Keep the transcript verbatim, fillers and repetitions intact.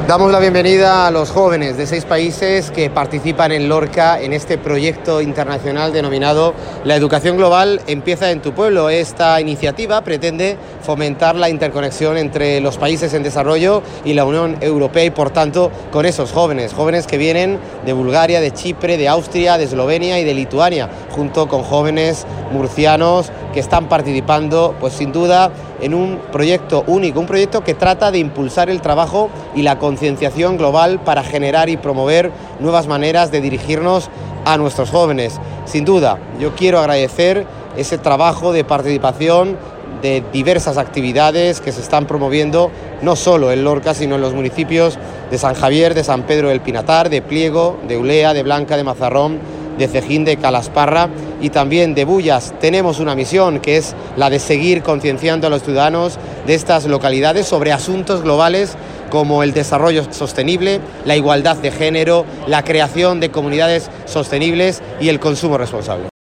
Damos la bienvenida a los jóvenes de seis países que participan en Lorca en este proyecto internacional denominado La Educación Global Empieza en tu Pueblo. Esta iniciativa pretende fomentar la interconexión entre los países en desarrollo y la Unión Europea y, por tanto, con esos jóvenes, jóvenes que vienen de Bulgaria, de Chipre, de Austria, de Eslovenia y de Lituania, junto con jóvenes murcianos que están participando, pues sin duda, en un proyecto único, un proyecto que trata de impulsar el trabajo y la concienciación global para generar y promover nuevas maneras de dirigirnos a nuestros jóvenes. Sin duda, yo quiero agradecer ese trabajo de participación de diversas actividades que se están promoviendo no solo en Lorca, sino en los municipios de San Javier, de San Pedro del Pinatar, de Pliego, de Ulea, de Blanca, de Mazarrón, de Cejín, de Calasparra y también de Bullas. Tenemos una misión que es la de seguir concienciando a los ciudadanos de estas localidades sobre asuntos globales como el desarrollo sostenible, la igualdad de género, la creación de comunidades sostenibles y el consumo responsable.